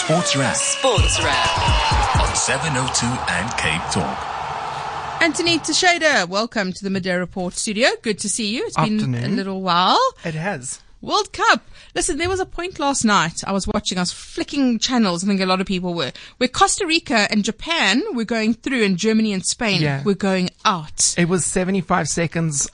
Sports Wrap. Sports Wrap. On 702 and Cape Talk. Anthony Teixeira, welcome to the Midday Report studio. Good to see you. It's been a little while. It has. World Cup. Listen, there was a point last night I was flicking channels, I think a lot of people were, where Costa Rica and Japan were going through and Germany and Spain were going out. It was 75 seconds,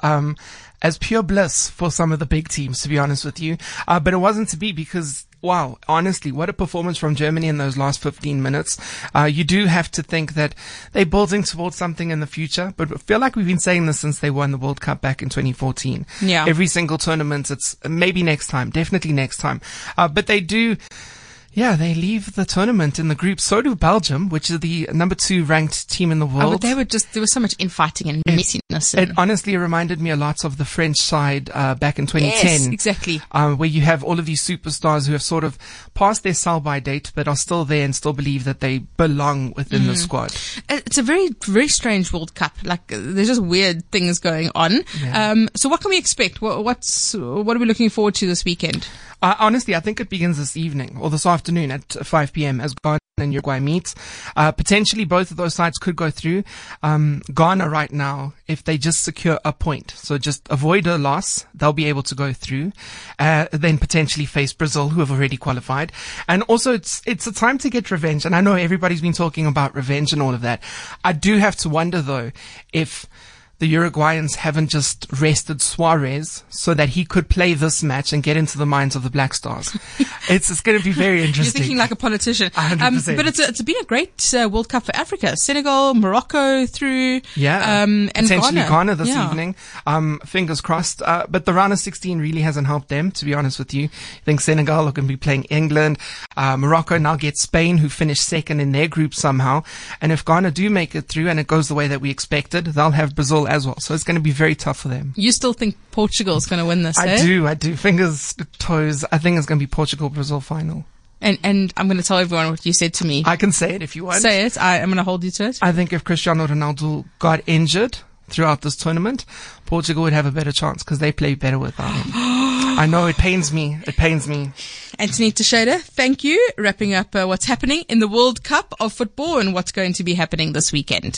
as pure bliss for some of the big teams, to be honest with you. But it wasn't to be because, wow, honestly, what a performance from Germany in those last 15 minutes. You do have to think that they're building towards something in the future, but I feel like we've been saying this since they won the World Cup back in 2014. Yeah. Every single tournament, it's maybe next time, definitely next time. But they do. Yeah, they leave the tournament in the group. So do Belgium, which is the number 2 ranked team in the world. Oh, but there was so much infighting and messiness. It honestly reminded me a lot of the French side back in 2010. Yes, exactly. Where you have all of these superstars who have sort of passed their sell-by date, but are still there and still believe that they belong within the squad. It's a very, very strange World Cup. Like, there's just weird things going on. Yeah. So what can we expect? What are we looking forward to this weekend? Honestly, I think it begins this evening or this afternoon at 5 p.m. as Ghana and Uruguay meet. Potentially both of those sides could go through. Ghana right now, if they just secure a point, so just avoid a loss, they'll be able to go through. Then potentially face Brazil, who have already qualified. And also it's a time to get revenge. And I know everybody's been talking about revenge and all of that. I do have to wonder though, if the Uruguayans haven't just rested Suarez so that he could play this match and get into the minds of the Black Stars. It's going to be very interesting. You're thinking like a politician. 100%. But it's been a great World Cup for Africa. Senegal, Morocco through. Yeah. And potentially Ghana this yeah. evening. Fingers crossed. But the round of 16 really hasn't helped them, to be honest with you. I think Senegal are going to be playing England. Morocco now gets Spain, who finished second in their group somehow. And if Ghana do make it through and it goes the way that we expected, they'll have Brazil as well. So it's going to be very tough for them. You still think Portugal's going to win this, I do. Fingers, toes. I think it's going to be Portugal-Brazil final. And I'm going to tell everyone what you said to me. I can say it if you want. Say it. I'm going to hold you to it. I think if Cristiano Ronaldo got injured throughout this tournament, Portugal would have a better chance because they play better without him. I know, it pains me. Anthony Teixeira, thank you. Wrapping up what's happening in the World Cup of football and what's going to be happening this weekend.